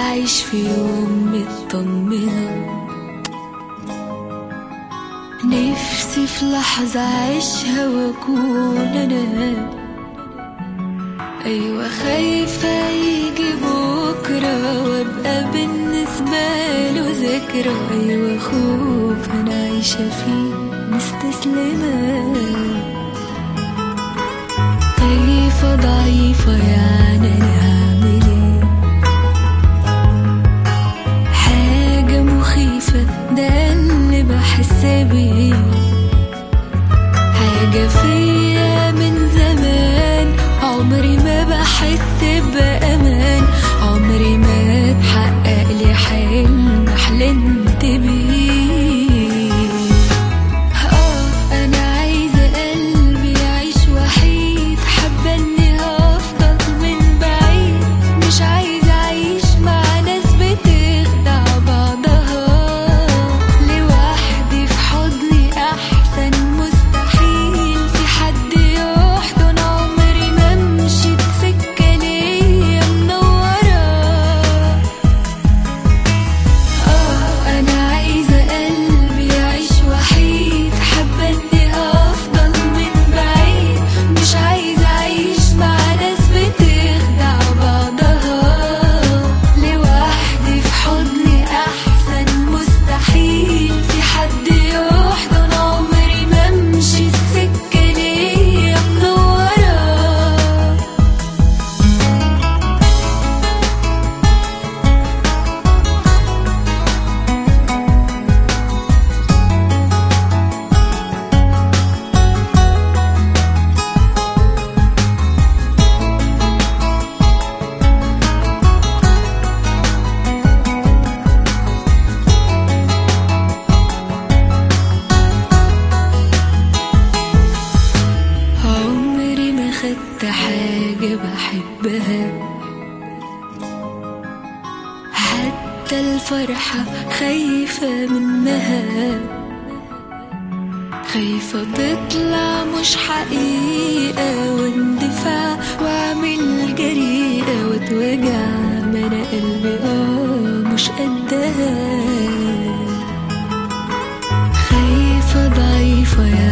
أعيش في يوم مطمنة، نفسي في لحظة أعيشها وأكون أنا. أيوة خايفة يجي بكرة وأبقى بالنسبة له ذكرى. أيوة خوف أنا عايشة فيه مستسلمة، خايفة ضعيفة يعني أنا هعمل إيه؟ حاجة مخيفة ده اللي بحس بيه، حاجة فيا من زمان عمري ما بحس بأمان، عمري ما اتحقق لي حلم حلمت بيه. أنا عايزة قلبي يعيش وحيد، حابة إني هفضل من بعيد، مش عايزة أعيش مع ناس بتخدع بعضها، لوحدي في حضني أحسن، مستحيل في حد يحضن، عمري ما مشيت سكة ليا منورة. أنا عايزة قلبي يعيش وحيد، حابة إني هفضل من بعيد، مش عايزة أعيش مع ناس بتخدع بعضها، لوحدي في حضني أحسن، مستحيل في حد يحضن، عمري ما مشيت سكة ليا منورة. عمري ما خدت حاجة بحبها، حتى الفرحة خايفة منها، خايفة تطلع مش حقيقة واندفع واعمل جريئة واتوجع، ما انا قلبي مش قدها، خايفة ضعيفة يا